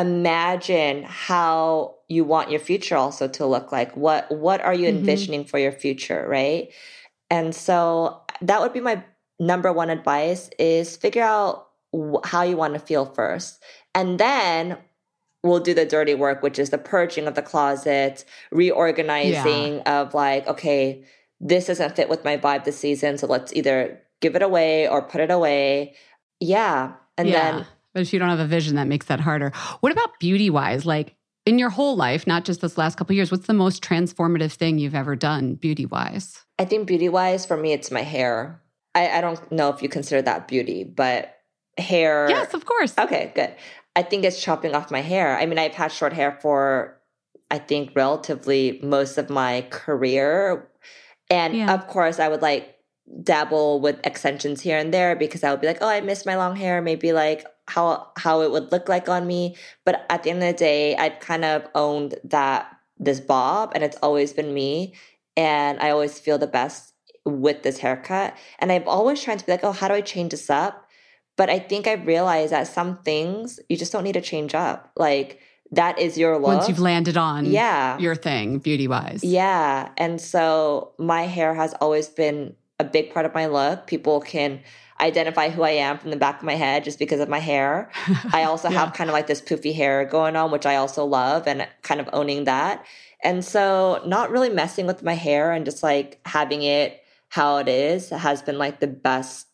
imagine how you want your future also to look like. What what are you mm-hmm. envisioning for your future, right? And so that would be my number one advice, is figure out wh- how you want to feel first. And then we'll do the dirty work, which is the purging of the closet, reorganizing yeah. of like, okay, this doesn't fit with my vibe this season, so let's either give it away or put it away. Yeah. And yeah. then... But if you don't have a vision, that makes that harder. What about beauty-wise? Like in your whole life, not just this last couple of years, what's the most transformative thing you've ever done beauty-wise? I think beauty-wise, for me, it's my hair. I, I don't know if you consider that beauty, but hair... Yes, of course. Okay, good. I think it's chopping off my hair. I mean, I've had short hair for, I think, relatively most of my career. And yeah. of course, I would like dabble with extensions here and there, because I would be like, oh, I miss my long hair. Maybe like how how it would look like on me. But at the end of the day, I've kind of owned that this bob, and it's always been me. And I always feel the best with this haircut. And I've always tried to be like, oh, how do I change this up? But I think I've realized that some things you just don't need to change up. Like that is your look. Once you've landed on yeah. your thing, beauty-wise. Yeah. And so my hair has always been a big part of my look. People can identify who I am from the back of my head just because of my hair. I also yeah. have kind of like this poofy hair going on, which I also love, and kind of owning that. And so not really messing with my hair and just like having it how it is has been like the best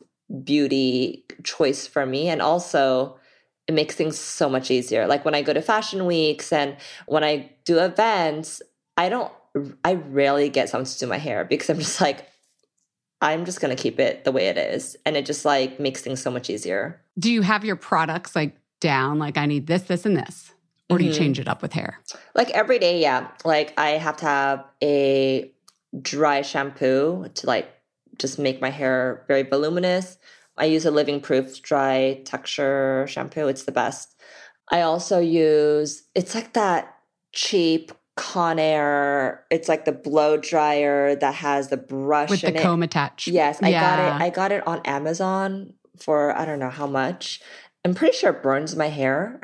beauty choice for me. And also it makes things so much easier. Like when I go to fashion weeks and when I do events, I don't, I rarely get someone to do my hair, because I'm just like, I'm just going to keep it the way it is. And it just like makes things so much easier. Do you have your products like down? Like I need this, this, and this? Or mm-hmm. do you change it up with hair? Like every day, yeah. Like I have to have a dry shampoo to like just make my hair very voluminous. I use a Living Proof dry texture shampoo. It's the best. I also use, it's like that cheap Conair. It's like the blow dryer that has the brush with in the it. comb attached. Yes, I yeah. got it. I got it on Amazon for I don't know how much. I'm pretty sure it burns my hair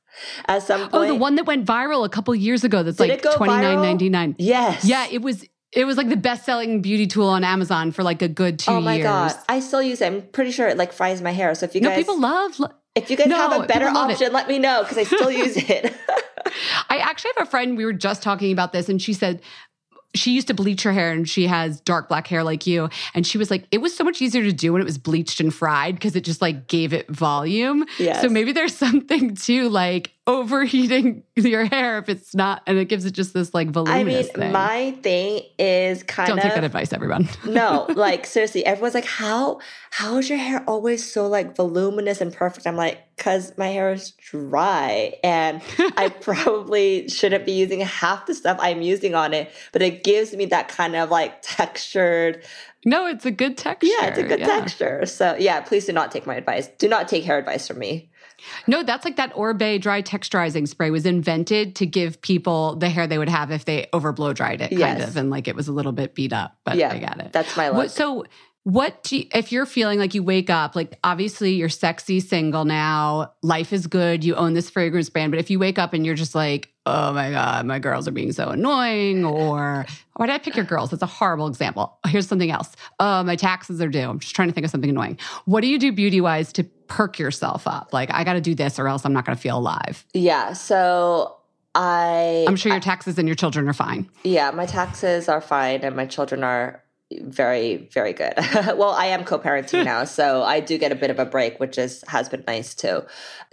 at some point. Oh, the one that went viral a couple years ago. That's Did like twenty-nine ninety-nine. Yes. Yeah, it was It was like the best-selling beauty tool on Amazon for like a good two years. Oh my years. God. I still use it. I'm pretty sure it like fries my hair. So if you guys... No, people love... Lo- if you guys no, have a better option, it. let me know because I still use it. I actually have a friend, we were just talking about this, and she said... She used to bleach her hair and she has dark black hair like you. And she was like, it was so much easier to do when it was bleached and fried because it just like gave it volume. Yes. So maybe there's something to like overheating your hair if it's not, and it gives it just this like voluminous I mean, thing. my thing is kind Don't of... Don't take that advice, everyone. No, like seriously, everyone's like, how, how is your hair always so like voluminous and perfect? I'm like, because my hair is dry and I probably shouldn't be using half the stuff I'm using on it, but it gives me that kind of like textured... No, it's a good texture. Yeah, it's a good yeah. texture. So yeah, please do not take my advice. Do not take hair advice from me. No, that's like that Orbe dry texturizing spray was invented to give people the hair they would have if they over blow dried it, kind Yes. of. And like it was a little bit beat up, but Yeah, I got it. that's my look. What, so what do you, if you're feeling like you wake up, like obviously you're sexy, single now, life is good, you own this fragrance brand, but if you wake up and you're just like, oh my God, my girls are being so annoying, or why did I pick your girls? That's a horrible example. Here's something else. Oh, my taxes are due. I'm just trying to think of something annoying. What do you do beauty-wise to perk yourself up? Like, I got to do this or else I'm not going to feel alive. Yeah, so I... I'm sure your taxes and your children are fine. Yeah, my taxes are fine and my children are very, very good. Well, I am co-parenting now, so I do get a bit of a break, which is has been nice too.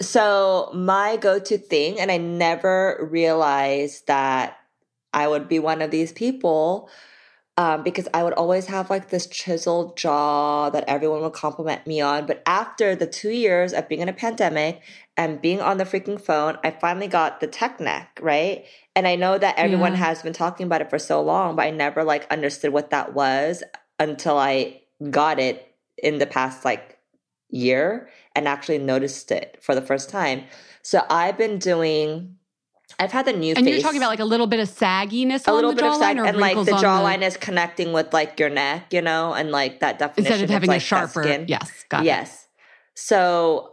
So my go-to thing, and I never realized that I would be one of these people um, because I would always have like this chiseled jaw that everyone would compliment me on. But after the two years of being in a pandemic and being on the freaking phone, I finally got the tech neck, right? And I know that everyone Yeah. has been talking about it for so long, but I never like understood what that was until I got it in the past like year and actually noticed it for the first time. So I've been doing, I've had the new And face. you're talking about like a little bit of sagginess a on little the bit of jawline sag, or and like wrinkles the on jawline is connecting with like your neck, you know, and like that definition instead of having like a sharper. that skin. Yes, got it. Yes. So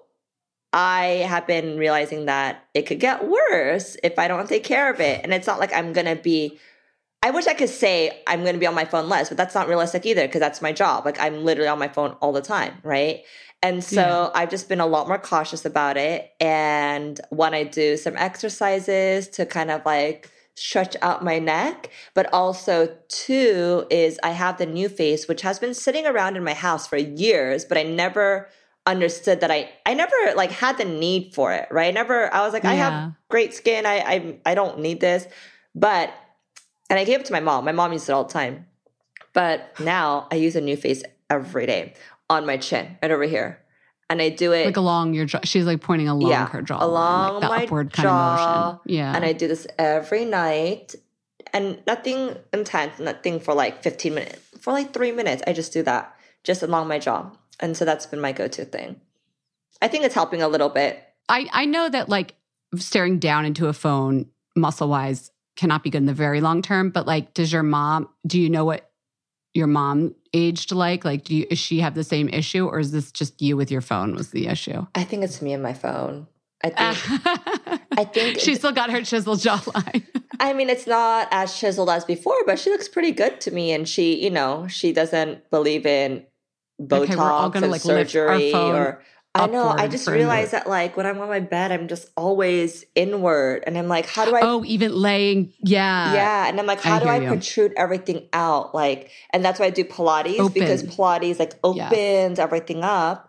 I have been realizing that it could get worse if I don't take care of it. And it's not like I'm going to be, I wish I could say I'm going to be on my phone less, but that's not realistic either because that's my job. Like I'm literally on my phone all the time, right? And so Yeah. I've just been a lot more cautious about it. And when I do some exercises to kind of like stretch out my neck, but also two is I have the new face, which has been sitting around in my house for years, but I never understood that I, I never like had the need for it, right? I never, I was like, I Yeah. have great skin. I, I, I don't need this, but, and I gave it to my mom. My mom used it all the time, but now I use a new face every day on my chin, right over here. And I do it Like along your jaw. She's like pointing along yeah, her jaw. along like the my upward jaw. kind of motion. Yeah. And I do this every night and nothing intense, nothing for like fifteen minutes. For like three minutes, I just do that just along my jaw. And so that's been my go-to thing. I think it's helping a little bit. I, I know that like staring down into a phone muscle-wise cannot be good in the very long term, but like does your mom, do you know what your mom aged like? Like do you, does she have the same issue or is this just you with your phone was the issue? I think it's me and my phone. I think I think She's still got her chiseled jawline. I mean, it's not as chiseled as before, but she looks pretty good to me. And she, you know, she doesn't believe in Botox Okay, we're all gonna, and like, lift our surgery phone or I know. I upward just for a realized minute. that like when I'm on my bed, I'm just always inward. And I'm like, how do I Oh, even laying. Yeah. Yeah. And I'm like, I how do hear I you. protrude everything out? Like, and that's why I do Pilates Open. because Pilates like opens Yes. everything up.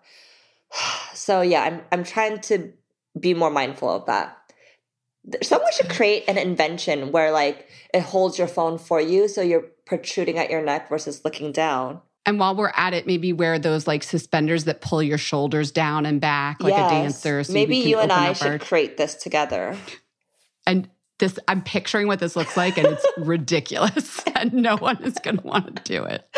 So yeah, I'm I'm trying to be more mindful of that. Someone should create an invention where like it holds your phone for you so you're protruding at your neck versus looking down. And while we're at it, maybe wear those like suspenders that pull your shoulders down and back like Yes. a dancer. So Maybe we can you and open I up should our- create this together. And this, I'm picturing what this looks like, and it's ridiculous, and no one is going to want to do it.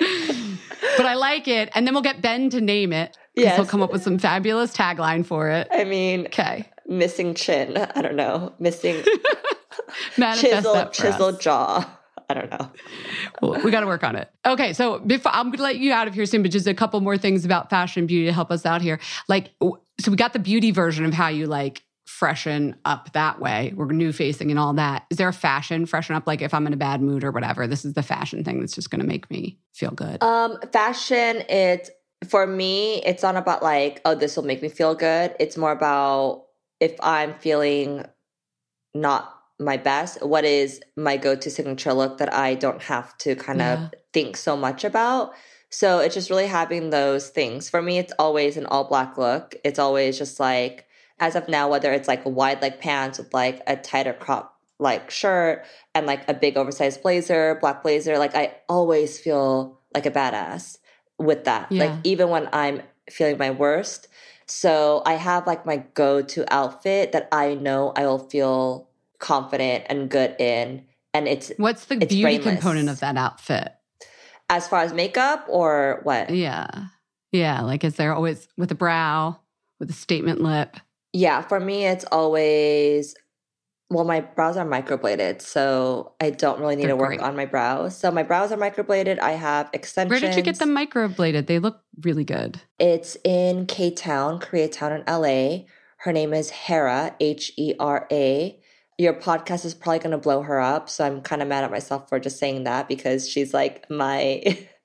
But I like it, and then we'll get Ben to name it. Because Yes. he'll come up with some fabulous tagline for it. I mean, Okay, missing chin. I don't know. Missing manifest chiseled that for chiseled us. jaw. I don't know. Well, we got to work on it. Okay, so before I'm going to let you out of here soon, but just a couple more things about fashion and beauty to help us out here. Like, so we got the beauty version of how you like freshen up that way. We're new facing and all that. Is there a fashion freshen up? Like if I'm in a bad mood or whatever, this is the fashion thing that's just going to make me feel good. Um, fashion, it's, for me, it's not about like, oh, this will make me feel good. It's more about if I'm feeling not my best, what is my go-to signature look that I don't have to kind Yeah. of think so much about. So it's just really having those things. For me, it's always an all black look. It's always just like, as of now, whether it's like wide leg pants with like a tighter crop like shirt and like a big oversized blazer, black blazer, like I always feel like a badass with that. Yeah. Like even when I'm feeling my worst. So I have like my go-to outfit that I know I will feel confident and good in. And it's What's the it's beauty brainless. component of that outfit? As far as makeup or what? Yeah. Yeah. Like, is there always with a brow, with a statement lip? Yeah, for me, it's always, well, my brows are microbladed, so I don't really need They're to work great. on my brows. So my brows are microbladed. I have extensions. Where did you get them microbladed? They look really good. It's in K-Town, Koreatown in L A. Her name is Hera, H E R A. Your podcast is probably going to blow her up, so I'm kind of mad at myself for just saying that because she's like my,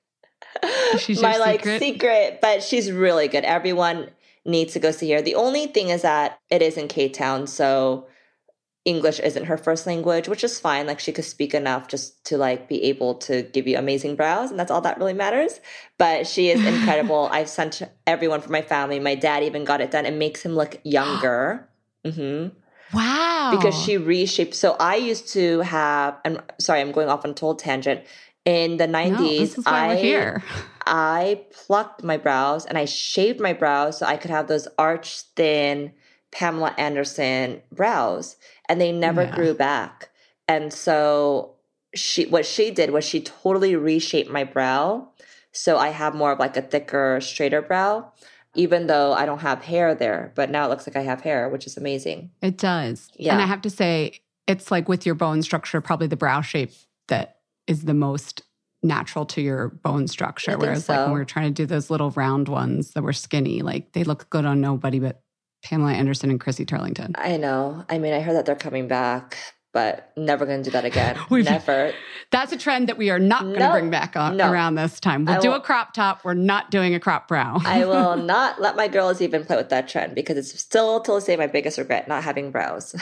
She's my your like secret? secret, but she's really good. Everyone needs to go see her. The only thing is that it is in K-Town, so English isn't her first language, which is fine. Like she could speak enough just to like be able to give you amazing brows, and that's all that really matters. But she is incredible. I've sent everyone from my family. My dad even got it done. It makes him look younger. Mm-hmm. Wow. Because she reshaped. So I used to have, I'm sorry, I'm going off on a total tangent. In the nineties, No, this is why I, we're here. I plucked my brows and I shaved my brows so I could have those arch thin Pamela Anderson brows, and they never Yeah. grew back. And so she, what she did was she totally reshaped my brow. So I have more of like a thicker, straighter brow, even though I don't have hair there. But now it looks like I have hair, which is amazing. It does. Yeah. And I have to say, it's like with your bone structure, probably the brow shape that is the most natural to your bone structure. I think Whereas like so. when we were trying to do those little round ones that were skinny, like they look good on nobody but Pamela Anderson and Chrissy Turlington. I know. I mean, I heard that they're coming back, but never going to do that again. We've- Never. That's a trend that we are not going to No. bring back on, No. around this time. We'll I do will- a crop top. We're not doing a crop brow. I will not let my girls even play with that trend because it's still, till this day, my biggest regret, not having brows.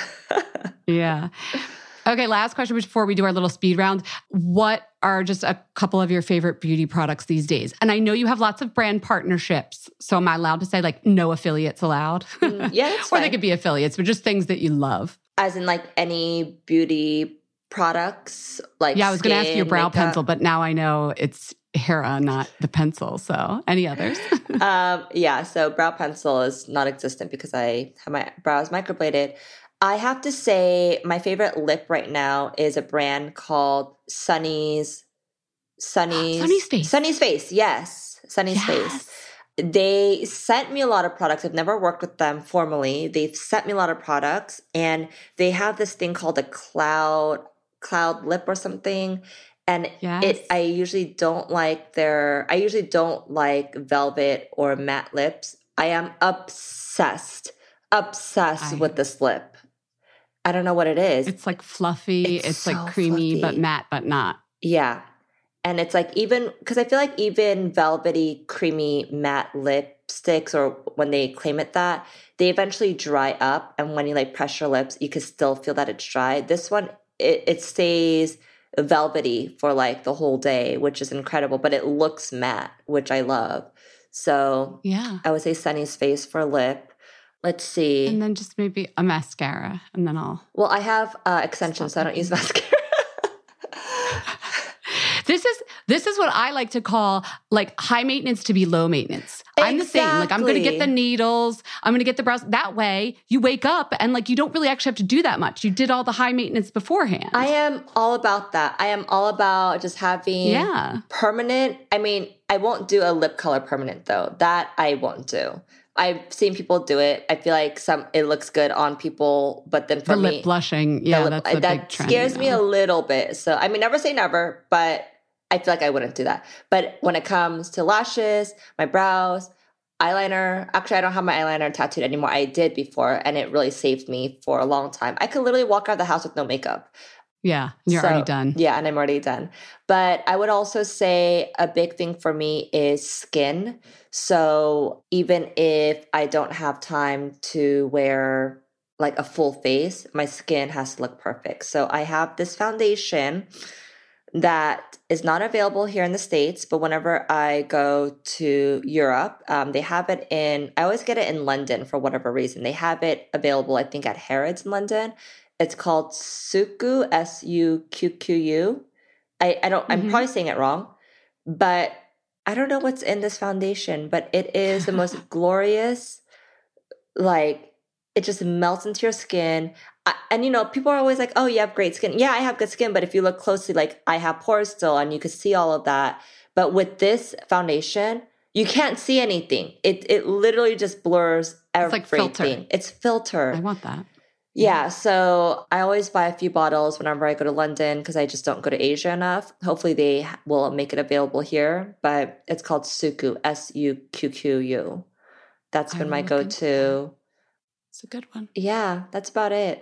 Yeah. Okay, last question before we do our little speed round. What are just a couple of your favorite beauty products these days? And I know you have lots of brand partnerships. So am I allowed to say like no affiliates allowed? Mm, yeah, that's Or they fine. could be affiliates, but just things that you love. As in like any beauty products, like Yeah, I was going to ask you your skin, brow makeup. pencil, but now I know it's Hera, not the pencil. So any others? um, yeah, so brow pencil is non-existent because I have my brows microbladed. I have to say my favorite lip right now is a brand called Sunny's Sunny's Sunny's Face. Sunny's Face, yes. Sunny's Yes. Face. They sent me a lot of products. I've never worked with them formally. They've sent me a lot of products, and they have this thing called a cloud cloud lip or something. And Yes. it I usually don't like their I usually don't like velvet or matte lips. I am obsessed, obsessed I- with this lip. I don't know what it is. It's like fluffy. It's, It's like so creamy, but fluffy. matte, but not. Yeah. And it's like even, because I feel like even velvety, creamy, matte lipsticks, or when they claim it that, they eventually dry up. And when you like press your lips, you can still feel that it's dry. This one, it, it stays velvety for like the whole day, which is incredible, but it looks matte, which I love. So Yeah. I would say Sunny's Face for lip. Let's see. And then just maybe a mascara, and then I'll. well, I have uh, extensions, so I don't use mascara. This is this is what I like to call like high maintenance to be low maintenance. I'm the same. Like I'm going to get the Exactly. needles. I'm going to get the brows. That way, you wake up and like you don't really actually have to do that much. You did all the high maintenance beforehand. I am all about that. I am all about just having Yeah. permanent. I mean, I won't do a lip color permanent though. That I won't do. I've seen people do it. I feel like some it looks good on people, but then for the me, lip blushing. Yeah, the lip- that's the that big trend. scares me now. a little bit. So I mean, never say never, but I feel like I wouldn't do that. But when it comes to lashes, my brows, eyeliner. Actually, I don't have my eyeliner tattooed anymore. I did before, and it really saved me for a long time. I could literally walk out of the house with no makeup. Yeah, you're So- already done. Yeah, and I'm already done. But I would also say a big thing for me is skin. So even if I don't have time to wear like a full face, my skin has to look perfect. So I have this foundation that is not available here in the States, but whenever I go to Europe, um, they have it in, I always get it in London for whatever reason. They have it available, I think, at Harrods in London. It's called Suqqu, S U Q Q U. I, I don't, I'm Mhm. probably saying it wrong, but I don't know what's in this foundation, but it is the most glorious, like, it just melts into your skin. I, and, you know, people are always like, oh, you have great skin. Yeah, I have good skin. But if you look closely, like, I have pores still, and you can see all of that. But with this foundation, you can't see anything. It it literally just blurs everything. It's like filter. It's filter. I want that. Yeah, so I always buy a few bottles whenever I go to London because I just don't go to Asia enough. Hopefully they will make it available here, but it's called Suqqu, S U Q Q U. That's I been will my look into go-to. It's a good one. Yeah, that's about it.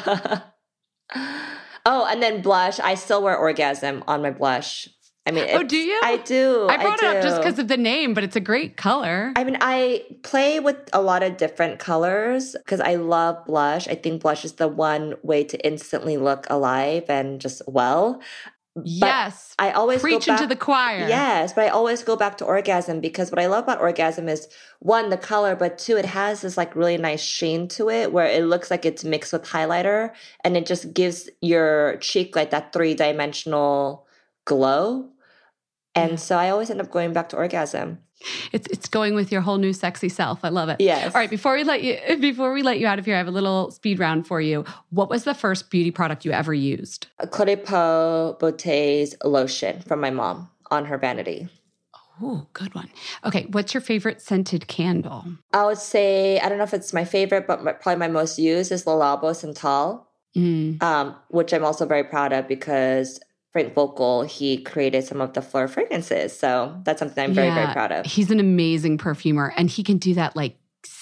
Oh, and then blush. I still wear Orgasm on my blush. I mean, Oh, it's- do you? I do. I brought I it up just do. because of the name, but it's a great color. I mean, I play with a lot of different colors because I love blush. I think blush is the one way to instantly look alive and just well. But yes. I always go Preaching to back- the choir. Yes, but I always go back to Orgasm because what I love about Orgasm is one, the color, but two, it has this like really nice sheen to it where it looks like it's mixed with highlighter and it just gives your cheek like that three-dimensional glow. And Yeah. so I always end up going back to Orgasm. It's it's going with your whole new sexy self. I love it. Yes. All right, before we let you before we let you out of here, I have a little speed round for you. What was the first beauty product you ever used? Clos de Peau Beauté's lotion from my mom on her vanity. Oh, good one. Okay, what's your favorite scented candle? I would say, I don't know if it's my favorite, but my, probably my most used is Le Labo Santal, Mm. um, which I'm also very proud of because Frank Vogel, he created some of the Fleur fragrances. So that's something I'm very, very Yeah, proud of. He's an amazing perfumer, and he can do that like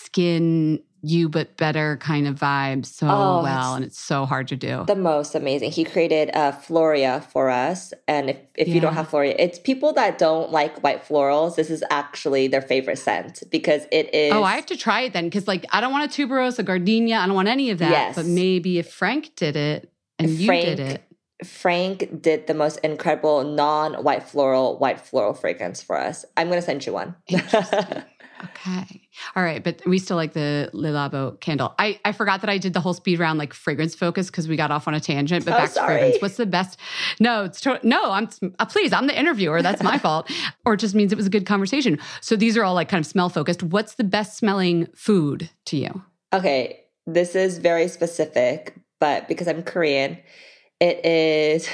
skin you but better kind of vibe so Oh, well, it's and it's so hard to do. The most amazing. He created uh, Floria for us. And if, if you don't Yeah. have Floria, it's people that don't like white florals. This is actually their favorite scent because it is. Oh, I have to try it then because like I don't want a tuberose, a gardenia, I don't want any of that. Yes. But maybe if Frank did it and you Frank- did it. Frank did the most incredible non-white floral, white floral fragrance for us. I'm going to send you one. Interesting. Okay. All right. But we still like the Le Labo candle. I, I forgot that I did the whole speed round like fragrance focus because we got off on a tangent. But Oh, back to sorry. fragrance. What's the best? No, it's to- no. I'm uh, please. I'm the interviewer. That's my fault. Or it just means it was a good conversation. So these are all like kind of smell focused. What's the best smelling food to you? Okay, this is very specific, but because I'm Korean, it is,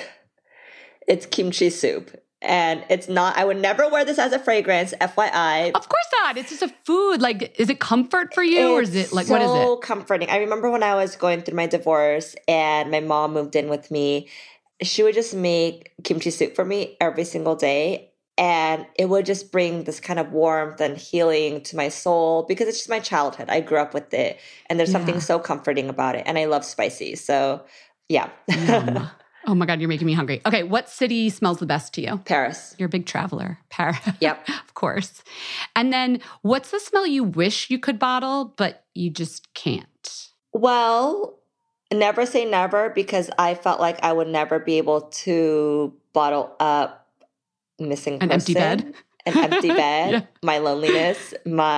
it's kimchi soup. And it's not, I would never wear this as a fragrance, F Y I. Of course not. It's just a food. Like, is it comfort for you, or is it like so what is it? comforting. I remember when I was going through my divorce and my mom moved in with me, she would just make kimchi soup for me every single day. And it would just bring this kind of warmth and healing to my soul because it's just my childhood. I grew up with it. And there's something Yeah. so comforting about it. And I love spicy. So yeah. Yum. Oh my God, you're making me hungry. Okay, what city smells the best to you? Paris. You're a big traveler. Paris. Yep. Of course. And then what's the smell you wish you could bottle, but you just can't? Well, never say never because I felt like I would never be able to bottle up missing An person, empty bed? an empty bed, Yeah. my loneliness,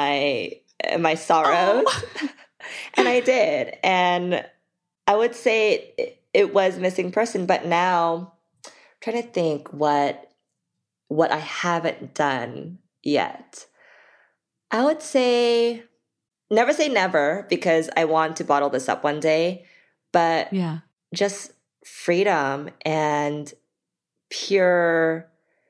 my my sorrows, Oh. and I did. And I would say it, it was missing person, but now I'm trying to think what what I haven't done yet. I would say never say never because I want to bottle this up one day, but Yeah. just freedom and pure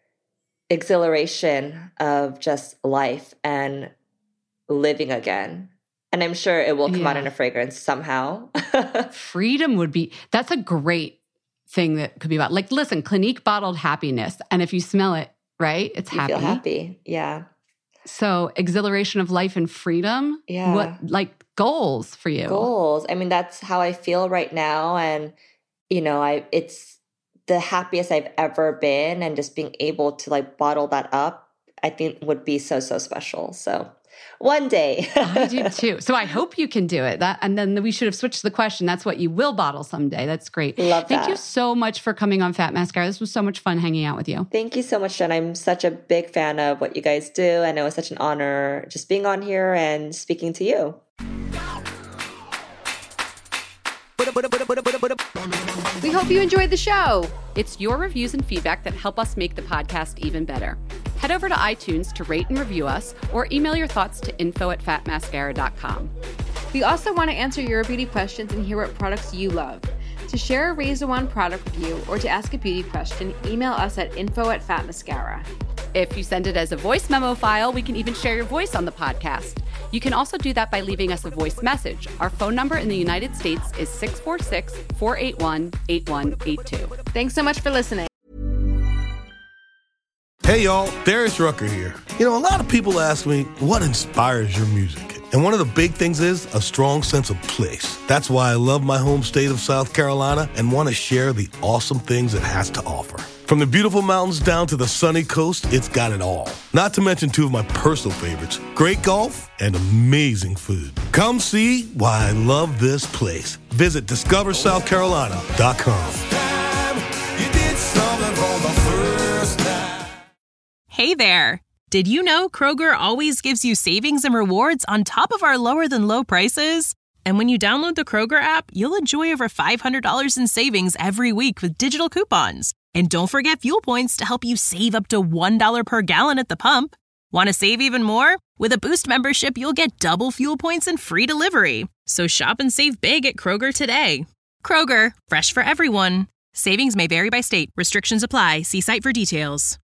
exhilaration of just life and living again. And I'm sure it will come out Yeah. in a fragrance somehow. Freedom would be, that's a great thing that could be about. Like, listen, Clinique bottled happiness. And if you smell it, right, it's You happy. feel happy. Yeah. So exhilaration of life and freedom. Yeah. What, like goals for you? Goals. I mean, that's how I feel right now. And, you know, I, it's the happiest I've ever been. And just being able to like bottle that up, I think would be so, so special. So one day. I do too. So I hope you can do it. That, and then we should have switched the question. That's what you will bottle someday. That's great. Love Thank that. you so much for coming on Fat Mascara. This was so much fun hanging out with you. Thank you so much, Jen. I'm such a big fan of what you guys do. And it was such an honor just being on here and speaking to you. We hope you enjoyed the show. It's your reviews and feedback that help us make the podcast even better. Head over to iTunes to rate and review us, or email your thoughts to info at fat mascara dot com. We also want to answer your beauty questions and hear what products you love. To share a Razor One product review or to ask a beauty question, email us at info at fat mascara. If you send it as a voice memo file, we can even share your voice on the podcast. You can also do that by leaving us a voice message. Our phone number in the United States is six four six, four eight one, eight one eight two. Thanks so much for listening. Hey y'all, Darius Rucker here. You know, a lot of people ask me, what inspires your music? And one of the big things is a strong sense of place. That's why I love my home state of South Carolina and want to share the awesome things it has to offer. From the beautiful mountains down to the sunny coast, it's got it all. Not to mention two of my personal favorites, great golf and amazing food. Come see why I love this place. Visit discover south carolina dot com. Hey there. Did you know Kroger always gives you savings and rewards on top of our lower than low prices? And when you download the Kroger app, you'll enjoy over five hundred dollars in savings every week with digital coupons. And don't forget fuel points to help you save up to one dollar per gallon at the pump. Want to save even more? With a Boost membership, you'll get double fuel points and free delivery. So shop and save big at Kroger today. Kroger, fresh for everyone. Savings may vary by state. Restrictions apply. See site for details.